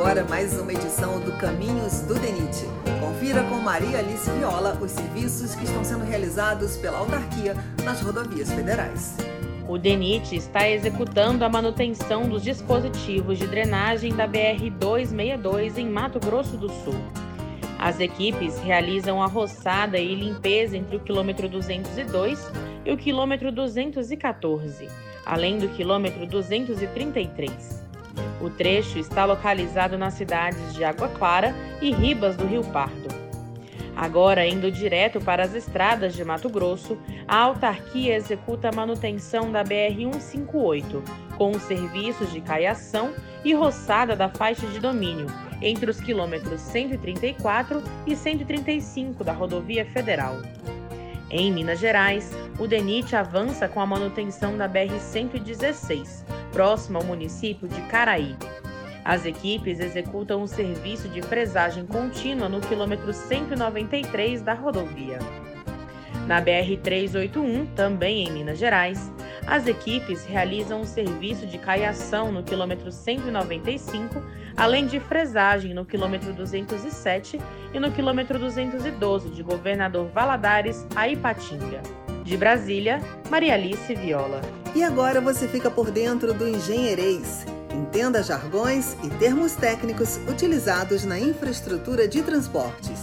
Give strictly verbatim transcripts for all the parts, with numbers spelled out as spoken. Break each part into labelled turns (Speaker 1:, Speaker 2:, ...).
Speaker 1: agora mais uma edição do Caminhos do DENIT. Confira com Maria Alice Viola os serviços que estão sendo realizados pela autarquia nas rodovias federais.
Speaker 2: O DENIT está executando a manutenção dos dispositivos de drenagem da B R duzentos e sessenta e dois em Mato Grosso do Sul. As equipes realizam a roçada e limpeza entre o quilômetro duzentos e dois e o quilômetro duzentos e quatorze, além do quilômetro duzentos e trinta e três. O trecho está localizado nas cidades de Água Clara e Ribas do Rio Pardo. Agora, indo direto para as estradas de Mato Grosso, a autarquia executa a manutenção da B R cento e cinquenta e oito, com os serviços de caiação e roçada da faixa de domínio, entre os quilômetros cento e trinta e quatro e cento e trinta e cinco da rodovia federal. Em Minas Gerais, o DENIT avança com a manutenção da B R cento e dezesseis, próxima ao município de Caraí. As equipes executam o serviço de fresagem contínua no quilômetro cento e noventa e três da rodovia. Na B R trezentos e oitenta e um, também em Minas Gerais, as equipes realizam o serviço de caiação no quilômetro cento e noventa e cinco, além de fresagem no quilômetro duzentos e sete e no quilômetro duzentos e doze de Governador Valadares a Ipatinga. De Brasília, Maria Alice Viola.
Speaker 1: E agora você fica por dentro do Engenheirês. Entenda jargões e termos técnicos utilizados na infraestrutura de transportes.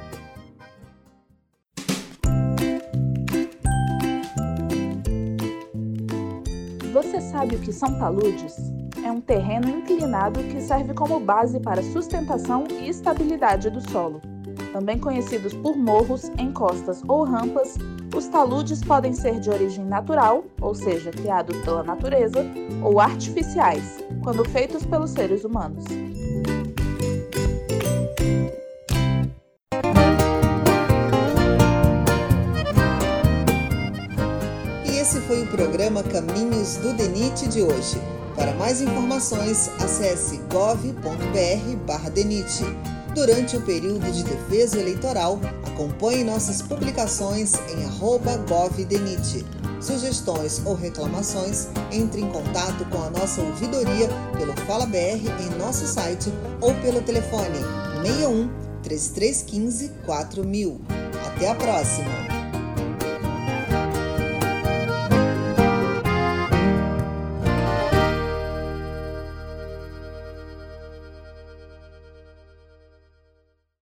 Speaker 3: Você sabe o que são taludes? É um terreno inclinado que serve como base para sustentação e estabilidade do solo. Também conhecidos por morros, encostas ou rampas, os taludes podem ser de origem natural, ou seja, criados pela natureza, ou artificiais, quando feitos pelos seres humanos.
Speaker 1: E esse foi o programa Caminhos do DENIT de hoje. Para mais informações, acesse gov ponto br barra DENIT. Durante o período de defesa eleitoral, acompanhe nossas publicações em arroba govdenit. Sugestões ou reclamações, entre em contato com a nossa ouvidoria pelo Fala B R em nosso site ou pelo telefone seis um, três três um cinco, quatro mil. Até a próxima!